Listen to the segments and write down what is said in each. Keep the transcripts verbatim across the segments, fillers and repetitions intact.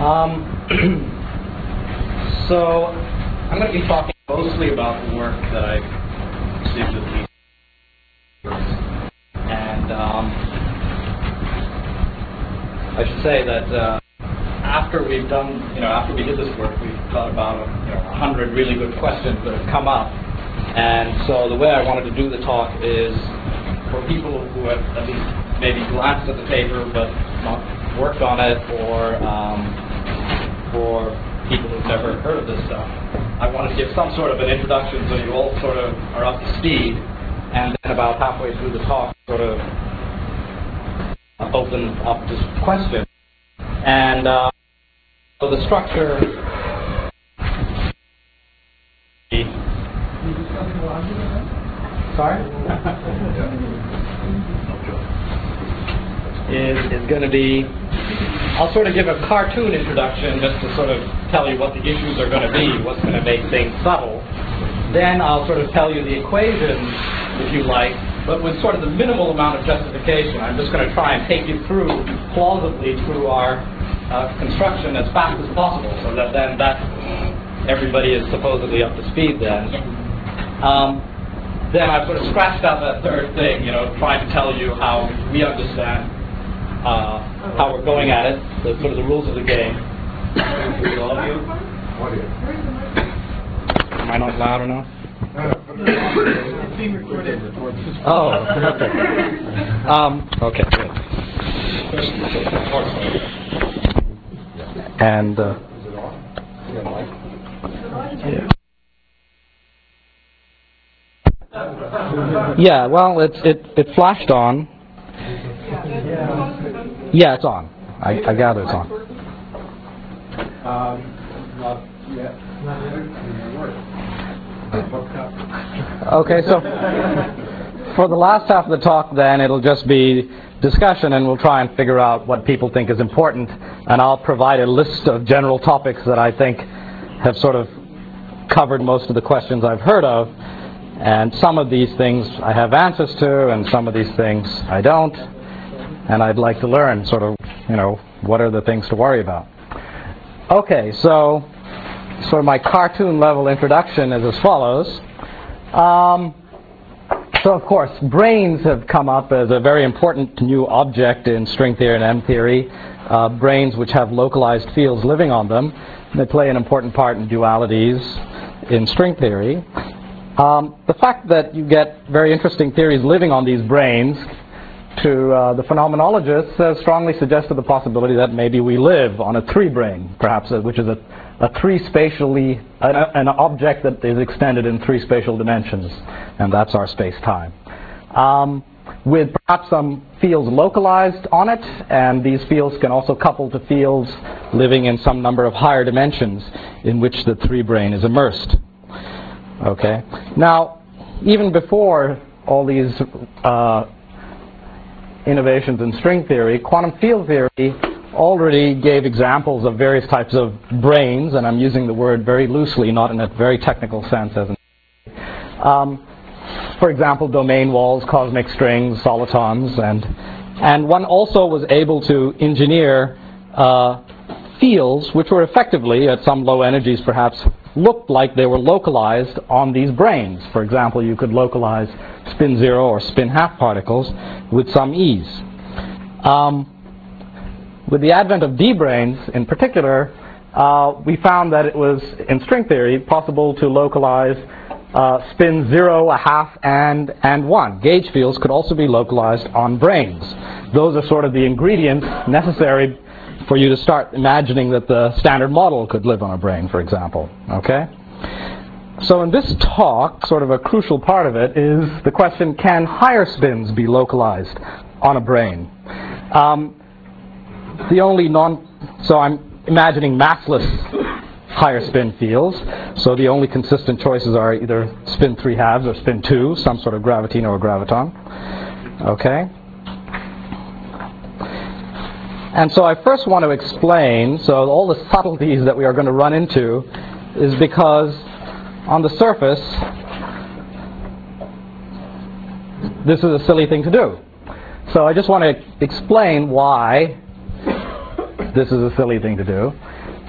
Um, so I'm going to be talking mostly about the work that I did with these, and um, I should say that uh, after we've done, you know, after we did this work, we've got about you know, a hundred really good questions that have come up, and so the way I wanted to do the talk is for people who have at least maybe glanced at the paper but not worked on it, or um, for people who've never heard of this stuff. I wanted to give some sort of an introduction so you all sort of are up to speed, and then about halfway through the talk sort of open up to questions. And uh, so the structure sorry? is, is going to be, I'll sort of give a cartoon introduction just to sort of tell you what the issues are going to be, what's going to make things subtle. Then I'll sort of tell you the equations, if you like, but with sort of the minimal amount of justification. I'm just going to try and take you through, plausibly, through our uh, construction as fast as possible, so that then that everybody is supposedly up to speed then. Um, then I've sort of scratched out that third thing, you know, trying to tell you how we understand Uh, how we're going at it, the sort of the rules of the game. All of you? Am I not loud enough? Oh, okay. Um, okay, good. And uh, yeah. Yeah. Well, it's it it flashed on. Yeah, it's on. I, I gather it's on. Um, not yet. Okay, so for the last half of the talk, then, it'll just be discussion, and we'll try and figure out what people think is important, and I'll provide a list of general topics that I think have sort of covered most of the questions I've heard of, and some of these things I have answers to, and some of these things I don't. And I'd like to learn sort of, you know, what are the things to worry about. Okay, so sort of my cartoon level introduction is as follows. Um, so of course, brains have come up as a very important new object in string theory and M theory. Uh, brains which have localized fields living on them. They play an important part in dualities in string theory. Um, the fact that you get very interesting theories living on these brains to uh, the phenomenologists has strongly suggested the possibility that maybe we live on a three-brain, perhaps, uh, which is a, a three-spatially, an, an object that is extended in three spatial dimensions, and that's our space-time. Um, with perhaps some fields localized on it, and these fields can also couple to fields living in some number of higher dimensions in which the three-brain is immersed. Okay. Now, even before all these uh, innovations in string theory, quantum field theory already gave examples of various types of brains, and I'm using the word very loosely, not in a very technical sense. As in, um, for example, domain walls, cosmic strings, solitons, and and one also was able to engineer uh, fields which were effectively, at some low energies perhaps, looked like they were localized on these brains. For example, you could localize spin zero or spin half particles with some ease. Um, with the advent of D-brains in particular, uh, we found that it was, in string theory, possible to localize uh, spin zero, a half, and, and one. Gauge fields could also be localized on brains. Those are sort of the ingredients necessary for you to start imagining that the standard model could live on a brain, for example. Okay? So in this talk, sort of a crucial part of it is the question, can higher spins be localized on a brain? Um, the only non... So I'm imagining massless higher spin fields. So the only consistent choices are either spin three halves or spin two, some sort of gravitino or graviton. Okay? And so I first want to explain, so all the subtleties that we are going to run into is because on the surface, this is a silly thing to do. So I just want to explain why this is a silly thing to do.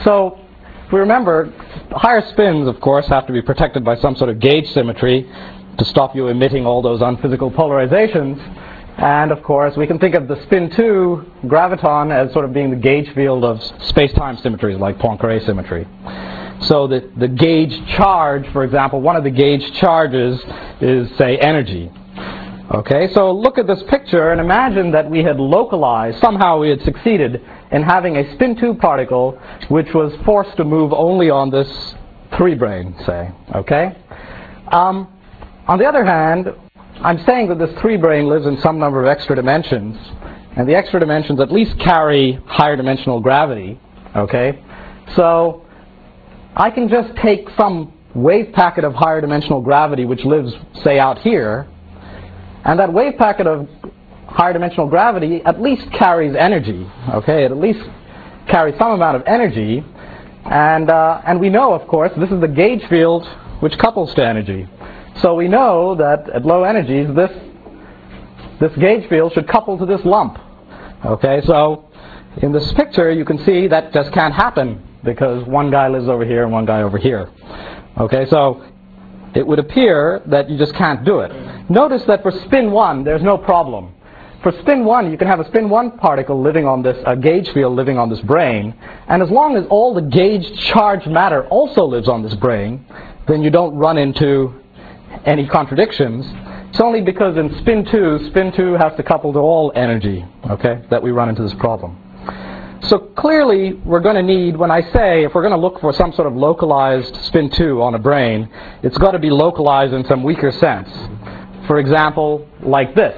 So if we remember, higher spins, of course, have to be protected by some sort of gauge symmetry to stop you emitting all those unphysical polarizations. And of course, we can think of the spin two graviton as sort of being the gauge field of space-time symmetries like Poincare symmetry. So the, the gauge charge, for example, one of the gauge charges is, say, energy. Okay, so look at this picture and imagine that we had localized, somehow we had succeeded in having a spin two particle which was forced to move only on this three brane, say. Okay? Um, on the other hand, I'm saying that this three brane lives in some number of extra dimensions, and the extra dimensions at least carry higher dimensional gravity. Okay? So I can just take some wave packet of higher dimensional gravity which lives, say, out here, and that wave packet of higher dimensional gravity at least carries energy. Okay, it at least carries some amount of energy, and uh, and we know, of course, this is the gauge field which couples to energy. So we know that at low energies, this this gauge field should couple to this lump. Okay, so in this picture, you can see that just can't happen because one guy lives over here and one guy over here. Okay, so it would appear that you just can't do it. Notice that for spin one, there's no problem. For spin one, you can have a spin one particle living on this, a gauge field living on this brane, and as long as all the gauge charged matter also lives on this brane, then you don't run into any contradictions. It's only because in spin two, spin two has to couple to all energy, okay, that we run into this problem. So clearly, we're going to need, when I say, if we're going to look for some sort of localized spin two on a brane, it's got to be localized in some weaker sense. For example, like this.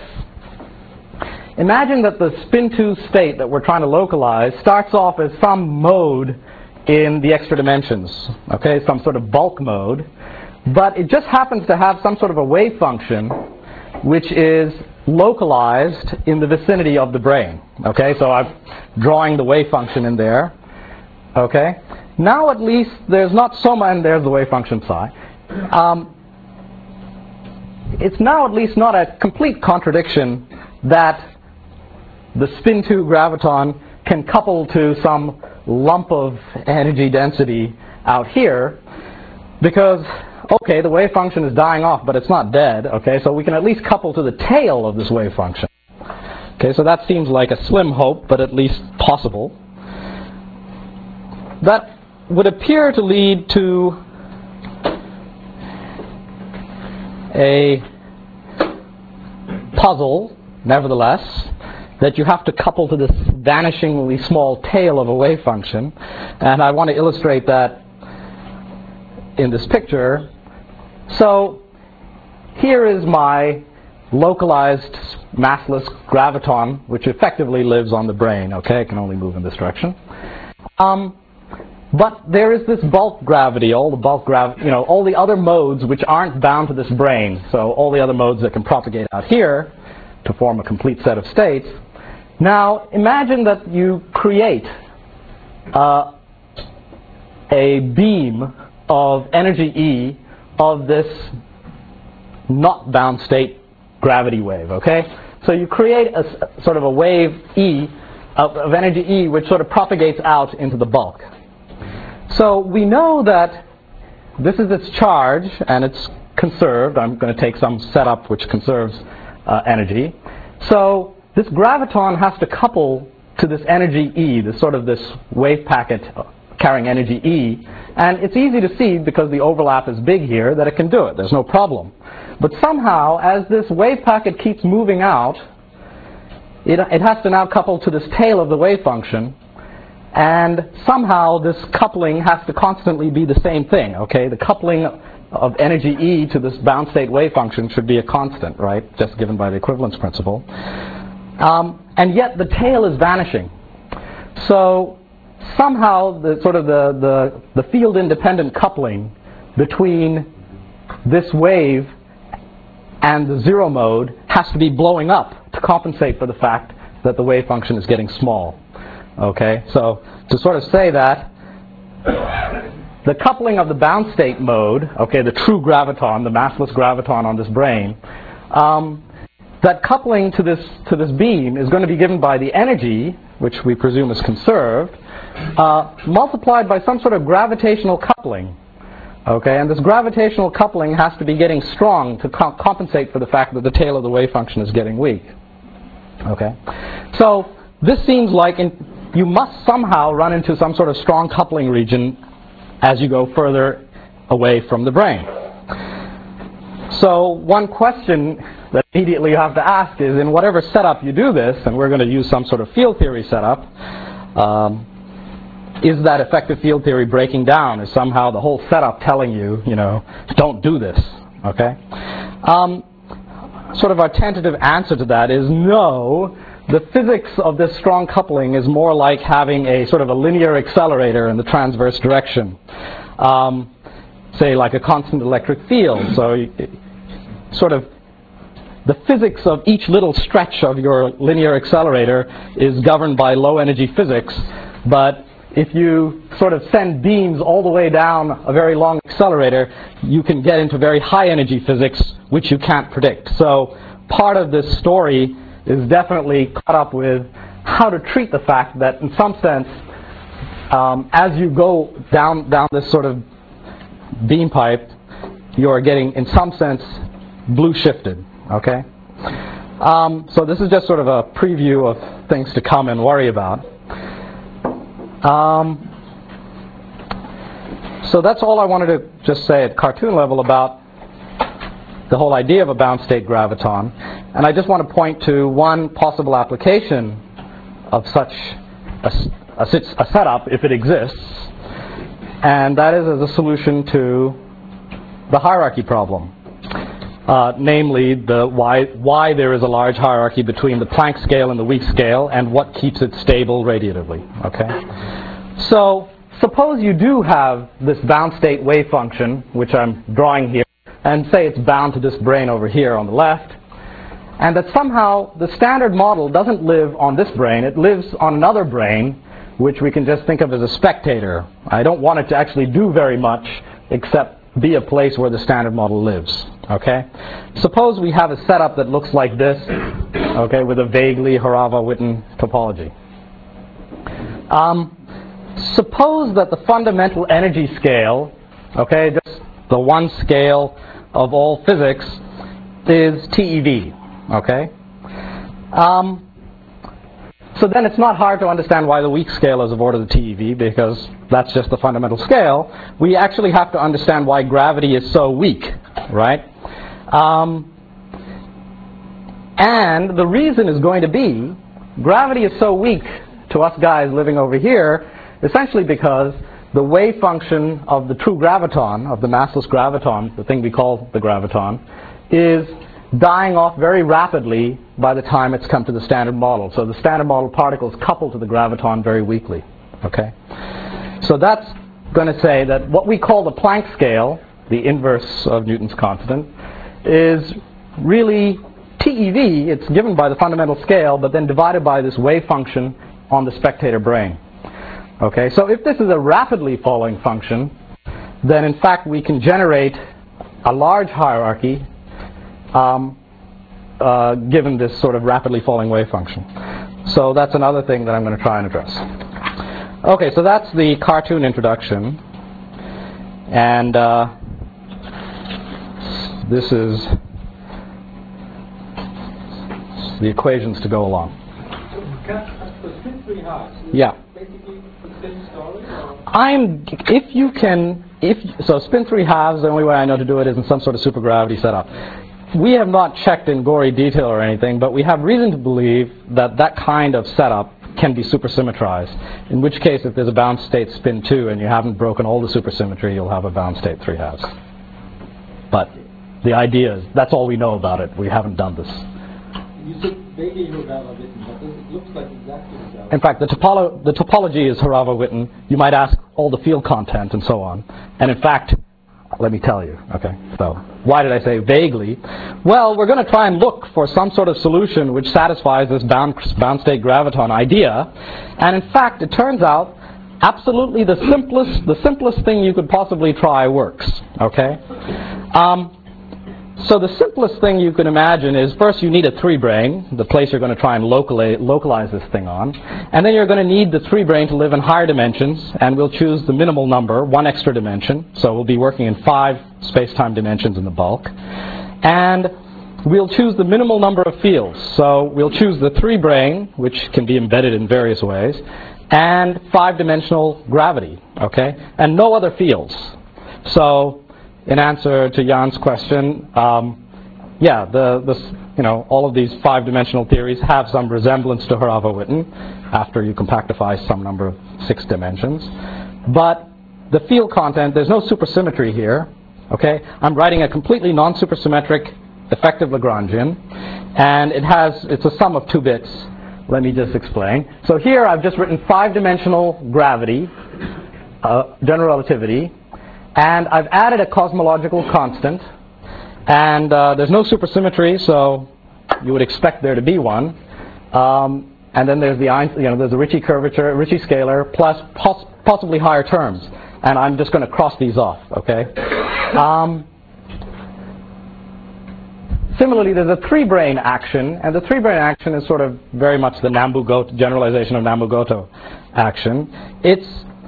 Imagine that the spin two state that we're trying to localize starts off as some mode in the extra dimensions, okay, some sort of bulk mode, but it just happens to have some sort of a wave function which is localized in the vicinity of the brane. Okay, so I'm drawing the wave function in there. Okay, now at least there's not so much, and there's the wave function psi. Um, it's now at least not a complete contradiction that the spin two graviton can couple to some lump of energy density out here, because okay, the wave function is dying off, but it's not dead. Okay, so we can at least couple to the tail of this wave function. Okay, so that seems like a slim hope, but at least possible. That would appear to lead to a puzzle, nevertheless, that you have to couple to this vanishingly small tail of a wave function, and I want to illustrate that in this picture. So here is my localized massless graviton, which effectively lives on the brane. Okay, it can only move in this direction. Um, but there is this bulk gravity, all the bulk grav, you know, all the other modes which aren't bound to this brane. So all the other modes that can propagate out here to form a complete set of states. Now imagine that you create uh, a beam of energy E of this not bound state gravity wave, okay? So you create a sort of a wave E of, of energy E which sort of propagates out into the bulk. So we know that this is its charge and it's conserved. I'm going to take some setup which conserves uh, energy. So this graviton has to couple to this energy E, this sort of this wave packet carrying energy E, and it's easy to see because the overlap is big here that it can do it. There's no problem. But somehow, as this wave packet keeps moving out, it, it has to now couple to this tail of the wave function, and somehow this coupling has to constantly be the same thing. Okay, the coupling of energy E to this bound state wave function should be a constant, right? Just given by the equivalence principle. Um, and yet the tail is vanishing. So somehow the sort of the, the, the field independent coupling between this wave and the zero mode has to be blowing up to compensate for the fact that the wave function is getting small. Okay, so to sort of say that the coupling of the bound state mode, okay, the true graviton, the massless graviton on this brane, um, that coupling to this to this beam is going to be given by the energy, which we presume is conserved, uh, multiplied by some sort of gravitational coupling. Okay, and this gravitational coupling has to be getting strong to co compensate for the fact that the tail of the wave function is getting weak. Okay, so this seems like in, you must somehow run into some sort of strong coupling region as you go further away from the brain. So one question that immediately you have to ask is, in whatever setup you do this, and we're going to use some sort of field theory setup, um, is that effective field theory breaking down? Is somehow the whole setup telling you, you know, don't do this? Okay? Um, sort of our tentative answer to that is no. The physics of this strong coupling is more like having a sort of a linear accelerator in the transverse direction. Um, say like a constant electric field. So you, sort of the physics of each little stretch of your linear accelerator is governed by low energy physics, but if you sort of send beams all the way down a very long accelerator, you can get into very high energy physics which you can't predict. So part of this story is definitely caught up with how to treat the fact that in some sense um, as you go down, down this sort of beam pipe, you are getting in some sense blue shifted. Okay? Um, so this is just sort of a preview of things to come and worry about. Um, so that's all I wanted to just say at cartoon level about the whole idea of a bound state graviton. And I just want to point to one possible application of such a, a, a setup, if it exists, and that is as a solution to the hierarchy problem. Uh, namely, the why, why there is a large hierarchy between the Planck scale and the weak scale, and what keeps it stable radiatively. Okay? So, suppose you do have this bound state wave function, which I'm drawing here, and say it's bound to this brain over here on the left, and that somehow the standard model doesn't live on this brain, it lives on another brain, which we can just think of as a spectator. I don't want it to actually do very much, except be a place where the standard model lives. Okay? Suppose we have a setup that looks like this, okay, with a vaguely Harava-Witten topology. Um, suppose that the fundamental energy scale, okay, just the one scale of all physics, is T E V. Okay? Um, so then it's not hard to understand why the weak scale is of order the T E V, because that's just the fundamental scale. We actually have to understand why gravity is so weak, right? Um, and the reason is going to be, gravity is so weak to us guys living over here, essentially because the wave function of the true graviton, of the massless graviton, the thing we call the graviton, is dying off very rapidly by the time it's come to the standard model. So the standard model particles couple to the graviton very weakly. Okay? So that's going to say that what we call the Planck scale, the inverse of Newton's constant, is really T E V. It's given by the fundamental scale, but then divided by this wave function on the spectator brain. Okay? So if this is a rapidly falling function, then in fact we can generate a large hierarchy Um, uh, given this sort of rapidly falling wave function. So that's another thing that I'm going to try and address. Okay, so that's the cartoon introduction. And uh, this is the equations to go along. Yeah. I'm, if you can, if, so spin three halves, the only way I know to do it is in some sort of supergravity setup. We have not checked in gory detail or anything, but we have reason to believe that that kind of setup can be supersymmetrized, in which case if there's a bound state spin two and you haven't broken all the supersymmetry, you'll have a bound state three halves. But the idea is, that's all we know about it. We haven't done this. You said vaguely Harava-Witten, but it looks like exactly Harava-Witten. In fact, the, topolo the topology is Harava-Witten. You might ask all the field content and so on. And in fact, let me tell you, okay, so why did I say vaguely? Well, we're going to try and look for some sort of solution which satisfies this bound, bound state graviton idea, and in fact, it turns out absolutely the simplest, the simplest thing you could possibly try works, okay? Um, so the simplest thing you can imagine is first you need a three-brane, the place you're going to try and localize, localize this thing on. And then you're going to need the three-brane to live in higher dimensions, and we'll choose the minimal number, one extra dimension. So we'll be working in five space-time dimensions in the bulk. And we'll choose the minimal number of fields. So we'll choose the three-brane, which can be embedded in various ways, and five-dimensional gravity, okay? And no other fields. So in answer to Jan's question, um, yeah, the, the, you know, all of these five-dimensional theories have some resemblance to Harava-Witten after you compactify some number of six dimensions. But the field content, there's no supersymmetry here, okay? I'm writing a completely non-supersymmetric effective Lagrangian, and it has, it's a sum of two bits. Let me just explain. So here I've just written five-dimensional gravity, uh, general relativity, and I've added a cosmological constant, and uh, there's no supersymmetry, so you would expect there to be one. Um, and then there's the you know there's a Ricci curvature, Ricci scalar, plus poss possibly higher terms, and I'm just going to cross these off. Okay. Um, Similarly, there's a three-brane action, and the three-brane action is sort of very much the Nambu-Goto generalization of Nambu-Goto action. It's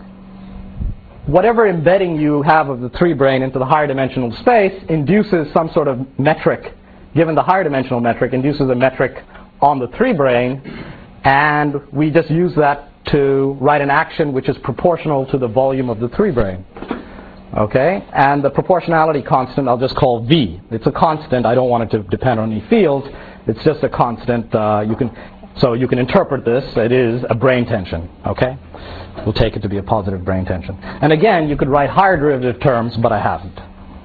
whatever embedding you have of the three-brane into the higher dimensional space induces some sort of metric, given the higher dimensional metric, induces a metric on the three-brane, and we just use that to write an action which is proportional to the volume of the three-brane. Okay, and the proportionality constant I'll just call V. It's a constant. I don't want it to depend on any fields. It's just a constant. Uh, you can, so you can interpret this. It is a brane tension. Okay, we'll take it to be a positive brane tension. And again, you could write higher derivative terms, but I haven't.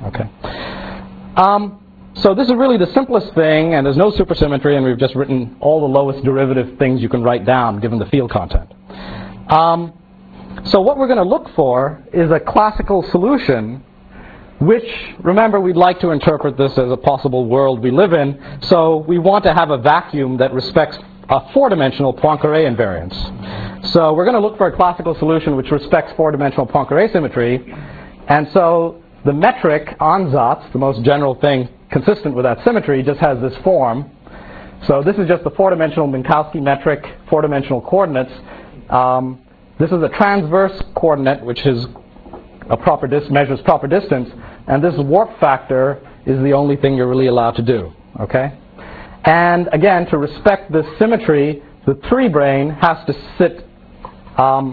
Okay. Um, so this is really the simplest thing, and there's no supersymmetry, and we've just written all the lowest derivative things you can write down given the field content. Um, So what we're going to look for is a classical solution, which, remember, we'd like to interpret this as a possible world we live in, so we want to have a vacuum that respects a four-dimensional Poincare invariance. So we're going to look for a classical solution which respects four-dimensional Poincare symmetry, and so the metric ansatz, the most general thing consistent with that symmetry, just has this form. So this is just the four-dimensional Minkowski metric, four-dimensional coordinates. Um, This is a transverse coordinate, which is a proper dis measures proper distance, and this warp factor is the only thing you're really allowed to do. Okay, and again, to respect this symmetry, the three-brane has to sit um,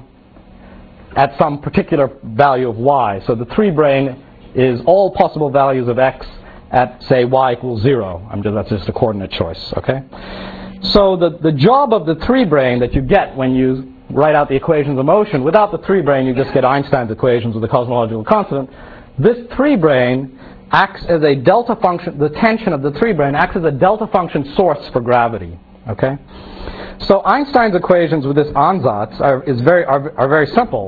at some particular value of y. So the three-brane is all possible values of x at, say, y equals zero. I'm just, that's just a coordinate choice. Okay, so the the job of the three-brane that you get when you write out the equations of motion. Without the three-brane, you just get Einstein's equations with the cosmological constant. This three-brane acts as a delta function, the tension of the three-brane acts as a delta function source for gravity. Okay? So Einstein's equations with this ansatz are, is very, are, are very simple.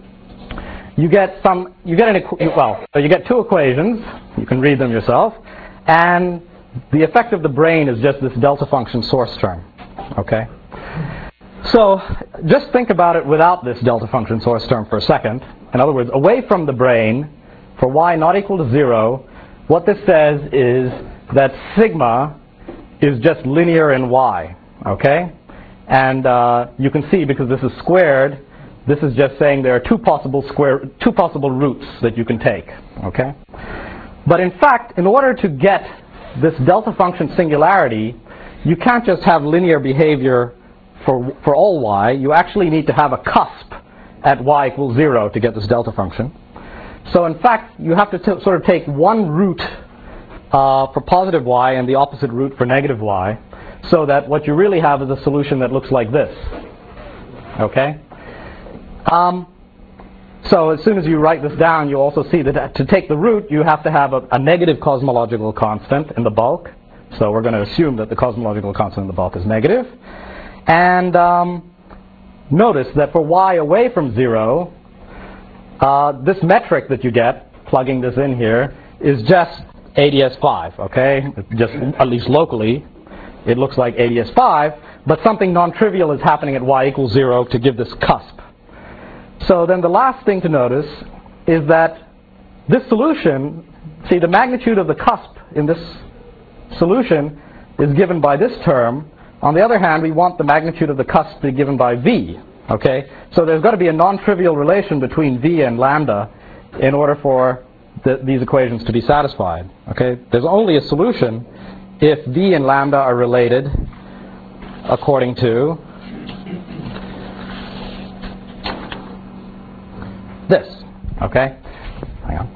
You get some, you get an, well, so you get two equations, you can read them yourself, and the effect of the brane is just this delta function source term. Okay? So just think about it without this delta function source term for a second. In other words, away from the brane, for y not equal to zero, what this says is that sigma is just linear in y. Okay? And uh, you can see, because this is squared, this is just saying there are two possible square, two possible roots that you can take. Okay? But in fact, in order to get this delta function singularity, you can't just have linear behavior For, for all y. You actually need to have a cusp at y equals zero to get this delta function. So in fact, you have to t sort of take one root uh, for positive y and the opposite root for negative y, so that what you really have is a solution that looks like this. Okay? Um, so as soon as you write this down, you also see that to take the root, you have to have a, a negative cosmological constant in the bulk. So we're going to assume that the cosmological constant in the bulk is negative. And um, notice that for y away from zero, uh, this metric that you get, plugging this in here, is just A D S five, okay? Just at least locally, it looks like A D S five, but something non-trivial is happening at y equals zero to give this cusp. So then the last thing to notice is that this solution, see the magnitude of the cusp in this solution is given by this term. On the other hand, we want the magnitude of the cusp to be given by v. Okay? So there's got to be a non-trivial relation between v and lambda in order for the, these equations to be satisfied. Okay? There's only a solution if v and lambda are related according to this. Okay? Hang on.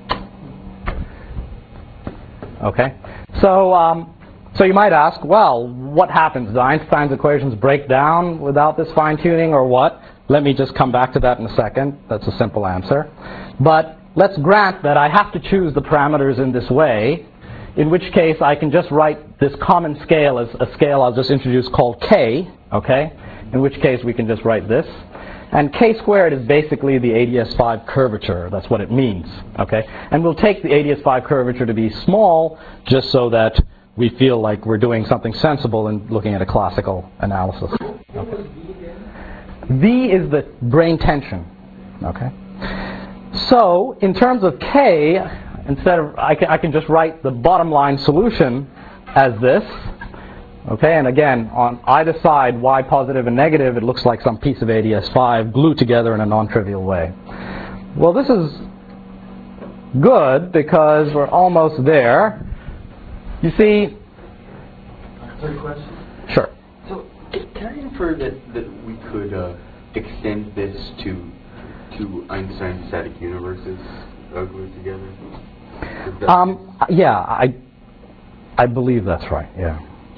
Okay? So, um, so you might ask, well, what happens? Do Einstein's equations break down without this fine-tuning or what? Let me just come back to that in a second. That's a simple answer. But let's grant that I have to choose the parameters in this way, in which case I can just write this common scale as a scale I'll just introduce called k, okay? In which case we can just write this. And k squared is basically the A D S five curvature. That's what it means, okay? And we'll take the A D S five curvature to be small just so that we feel like we're doing something sensible and looking at a classical analysis. Okay. V is the brane tension, okay? So in terms of k, instead of, I can, I can just write the bottom line solution as this. Okay, and again, on either side, y positive and negative, it looks like some piece of A D S five glued together in a non-trivial way. Well, this is good because we're almost there. You see... Third question? Sure. So, can I infer that, that we could uh, extend this to to Einstein's static universes uh, glued together? Um, yeah, I, I believe that's right, yeah.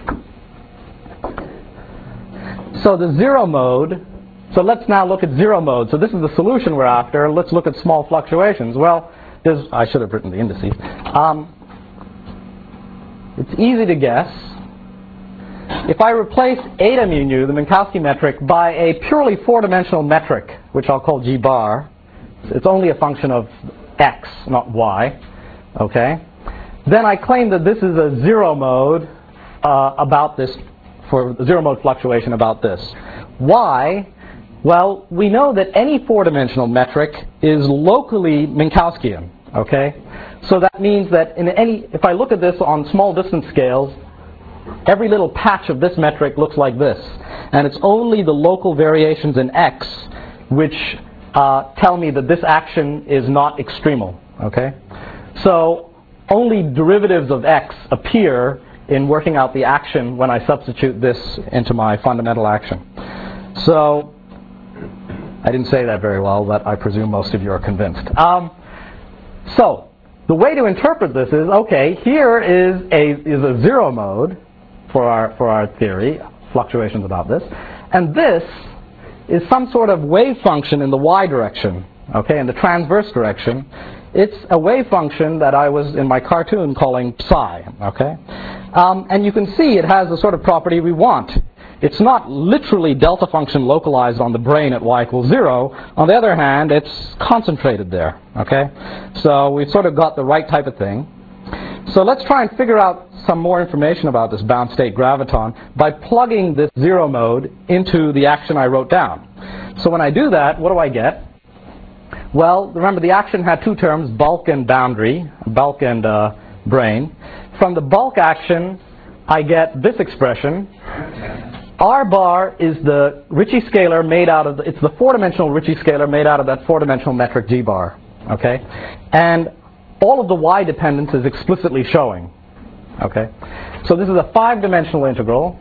So the zero mode, so let's now look at zero mode. So this is the solution we're after. Let's look at small fluctuations. Well, there's, I should have written the indices. Um, it's easy to guess. If I replace eta mu nu, the Minkowski metric, by a purely four-dimensional metric, which I'll call g bar, it's only a function of x, not y, okay? Then I claim that this is a zero mode uh, about this, for zero mode fluctuation about this. Why? Well, we know that any four-dimensional metric is locally Minkowskian, okay? So that means that in any, if I look at this on small distance scales, every little patch of this metric looks like this. And it's only the local variations in x which uh, tell me that this action is not extremal, okay? So only derivatives of x appear in working out the action when I substitute this into my fundamental action. So, I didn't say that very well, but I presume most of you are convinced. Um, so, the way to interpret this is, okay, here is a, is a zero mode for our, for our theory, fluctuations about this, and this is some sort of wave function in the y direction, okay, in the transverse direction. It's a wave function that I was, in my cartoon, calling psi, okay? Um, and you can see it has the sort of property we want. It's not literally delta function localized on the brane at y equals zero. On the other hand, it's concentrated there, okay? So we've sort of got the right type of thing. So let's try and figure out some more information about this bound state graviton by plugging this zero mode into the action I wrote down. So when I do that, what do I get? Well, remember the action had two terms, bulk and boundary, bulk and uh, brane. From the bulk action, I get this expression. R bar is the Ricci scalar made out of, the, it's the four-dimensional Ricci scalar made out of that four-dimensional metric g bar, okay? And all of the y dependence is explicitly showing, okay? So this is a five-dimensional integral.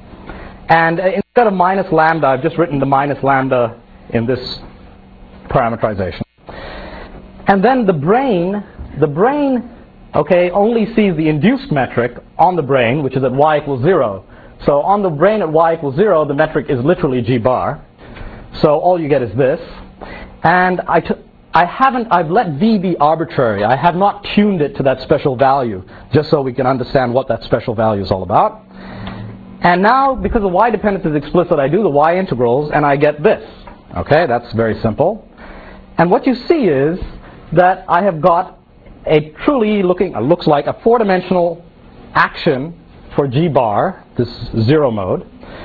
And instead of minus lambda, I've just written the minus lambda in this parameterization. And then the brane, the brane, okay, only sees the induced metric on the brane, which is at y equals zero. So on the brane at y equals zero, the metric is literally g bar. So all you get is this. And I, t I haven't, I've let v be arbitrary. I have not tuned it to that special value, just so we can understand what that special value is all about. And now, because the y dependence is explicit, I do the y integrals, and I get this. Okay, that's very simple. And what you see is that I have got a truly looking, uh, looks like a four-dimensional action for g bar, this zero mode.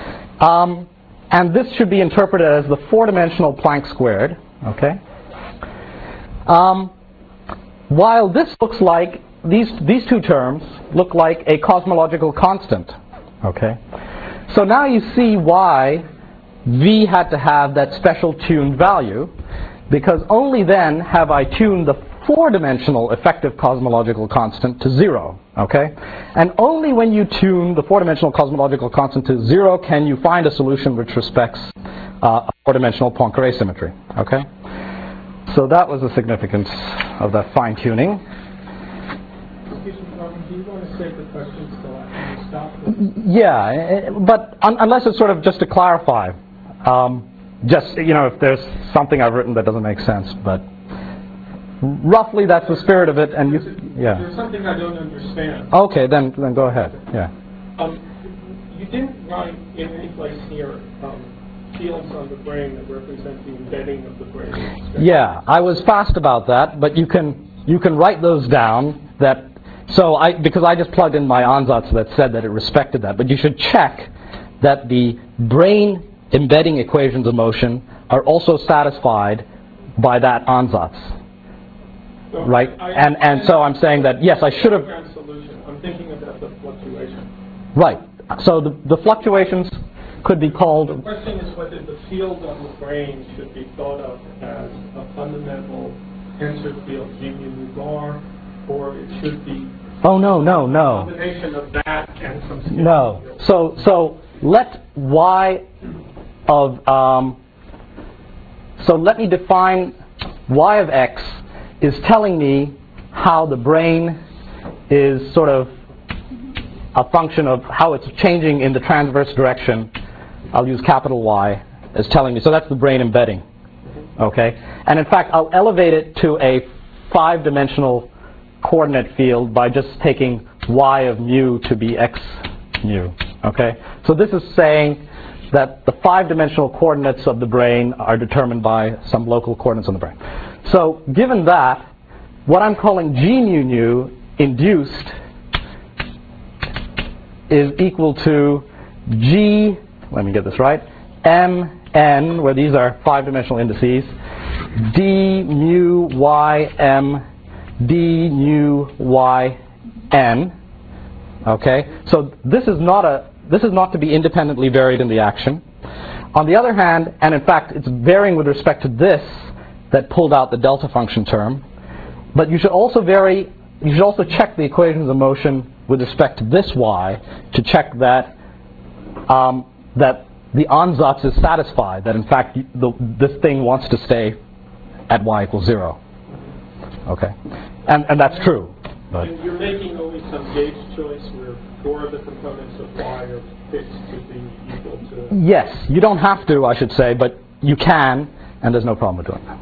Um, and this should be interpreted as the four-dimensional Planck squared, okay? Um, while this looks like these, these two terms look like a cosmological constant, okay? So now you see why V had to have that special tuned value, because only then have I tuned the four-dimensional effective cosmological constant to zero, okay? And only when you tune the four-dimensional cosmological constant to zero can you find a solution which respects uh, a four-dimensional Poincare symmetry, okay? So that was the significance of that fine-tuning. Excuse me, Robin, do you want to save the questions till after you stop? Yeah, but un unless it's sort of just to clarify, um, just, you know, if there's something I've written that doesn't make sense, but roughly that's the spirit of it, and you, yeah. There's something I don't understand. Okay, then then go ahead, yeah. Um, you didn't write in any place here um, fields on the brain that represent the embedding of the brain. Yeah, I was fast about that, but you can you can write those down. That so I because I just plugged in my ansatz that said that it respected that, but you should check that the brain embedding equations of motion are also satisfied by that ansatz. So right? I, I, and and so I'm saying that yes, I should have. Solution. I'm thinking about the fluctuation. Right. So the the fluctuations could be called. The question is whether the field on the brain should be thought of as a fundamental tensor field G mu nu bar, or it should be. Oh no no no. A combination of that and some. No. Field. So so let y of um. So let me define y of x is telling me how the brain is sort of a function of how it's changing in the transverse direction. I'll use capital Y as telling me. So that's the brain embedding. Okay? And in fact, I'll elevate it to a five-dimensional coordinate field by just taking y of mu to be x mu. Okay? So this is saying that the five-dimensional coordinates of the brain are determined by some local coordinates on the brain. So given that, what I'm calling G mu nu induced is equal to G, let me get this right, M N, where these are five-dimensional indices, D mu Y M D mu Y N. Okay, so this is not a this is not to be independently varied in the action. On the other hand, and in fact it's varying with respect to this that pulled out the delta function term, but you should also vary you should also check the equations of motion with respect to this y to check that um, that the ansatz is satisfied, that in fact the, this thing wants to stay at y equals zero. Okay, and and that's true. But and you're making only some gauge choice where four of the components of y are fixed to be equal to. Yes, you don't have to, I should say, but you can, and there's no problem with doing that.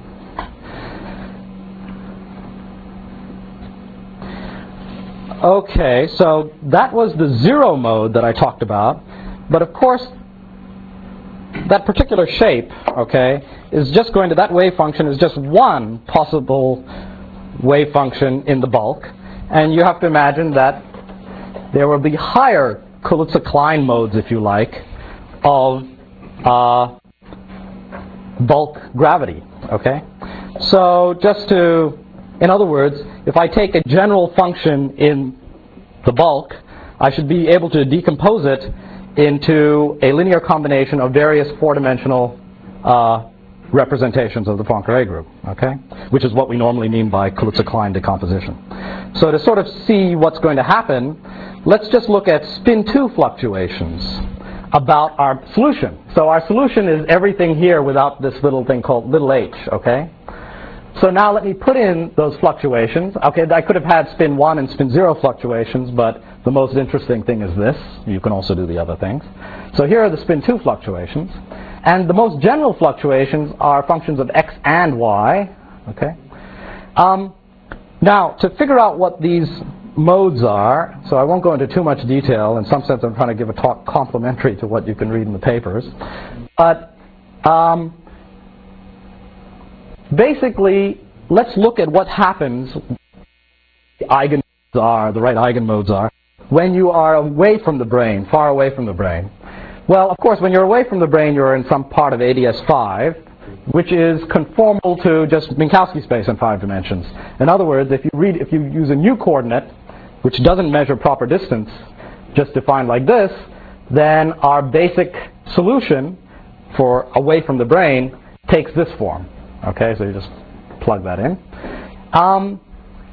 Okay, so that was the zero mode that I talked about, but of course that particular shape, okay, is just going to, that wave function is just one possible wave function in the bulk, and you have to imagine that there will be higher Kaluza-Klein modes, if you like, of uh, bulk gravity, okay? So just to, in other words, if I take a general function in the bulk, I should be able to decompose it into a linear combination of various four-dimensional uh, representations of the Poincare group, okay? Which is what we normally mean by Kaluza-Klein decomposition. So to sort of see what's going to happen, let's just look at spin two fluctuations about our solution. So our solution is everything here without this little thing called little h, okay? So now let me put in those fluctuations. Okay, I could have had spin one and spin zero fluctuations, but the most interesting thing is this. You can also do the other things. So here are the spin two fluctuations. And the most general fluctuations are functions of x and y. Okay. Um, now, to figure out what these modes are, so I won't go into too much detail. In some sense, I'm trying to give a talk complementary to what you can read in the papers. But um, basically, let's look at what happens, the eigenmodes are, the right eigenmodes are, when you are away from the brain, far away from the brain. Well, of course, when you're away from the brain, you're in some part of A D S five. which is conformal to just Minkowski space in five dimensions. In other words, if you read, if you use a new coordinate, which doesn't measure proper distance, just defined like this, then our basic solution for away from the brain takes this form. Okay, so you just plug that in. Um,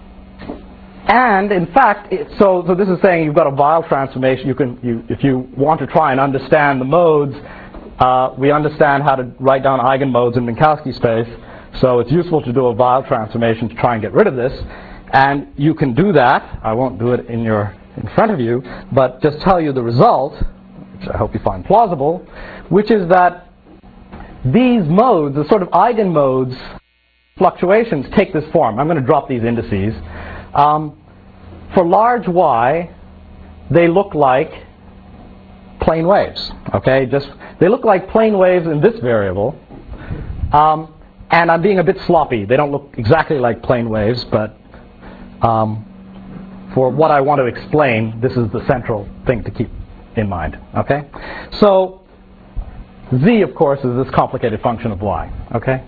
and in fact, it, so so this is saying you've got a Weyl transformation. You can, you, if you want to try and understand the modes, uh, we understand how to write down eigenmodes in Minkowski space. So it's useful to do a Weyl transformation to try and get rid of this. And you can do that. I won't do it in your in front of you, but just tell you the result, which I hope you find plausible, which is that these modes, the sort of eigenmodes fluctuations, take this form. I'm going to drop these indices. Um, for large Y, they look like plane waves. Okay, just they look like plane waves in this variable. Um, and I'm being a bit sloppy. They don't look exactly like plane waves, but um, for what I want to explain, this is the central thing to keep in mind. Okay, so Z, of course, is this complicated function of Y. Okay,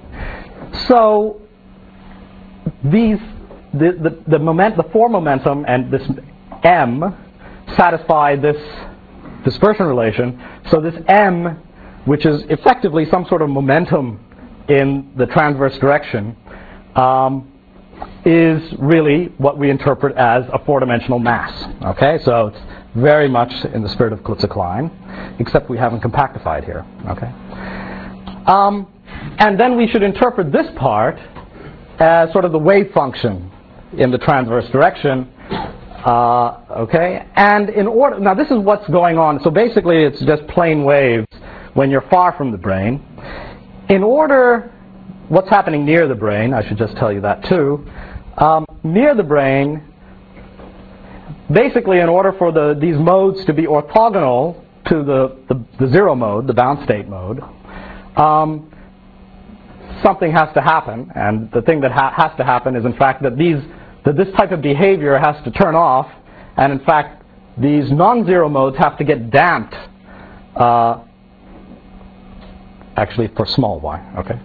so these the the the moment the four momentum and this M satisfy this dispersion relation. So this M, which is effectively some sort of momentum in the transverse direction, um, is really what we interpret as a four-dimensional mass. Okay, so it's very much in the spirit of Kaluza-Klein, except we haven't compactified here. Okay, um, and then we should interpret this part as sort of the wave function in the transverse direction. Uh, okay, and in order now, this is what's going on. So basically, it's just plane waves when you're far from the brain. In order, what's happening near the brain? I should just tell you that too. Um, near the brain, basically, in order for the these modes to be orthogonal to the the, the zero mode, the bound state mode, um, something has to happen, and the thing that ha has to happen is, in fact, that these that this type of behavior has to turn off, and in fact, these non-zero modes have to get damped. Uh, actually, for small y. Okay.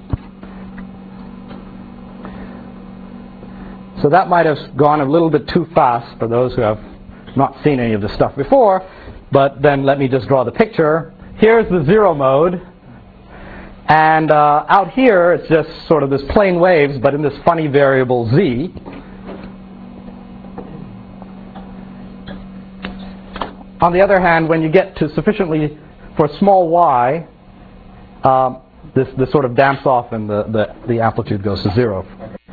So that might have gone a little bit too fast for those who have not seen any of this stuff before, but then let me just draw the picture. Here's the zero mode, and uh, out here it's just sort of this plane waves, but in this funny variable z. On the other hand, when you get to sufficiently, for small y, um, this, this sort of damps off and the, the, the amplitude goes to zero.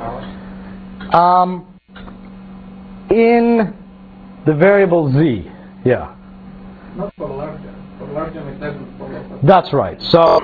Um, in the variable z, yeah. Not for larger. For larger, it doesn't follow. That's right. So,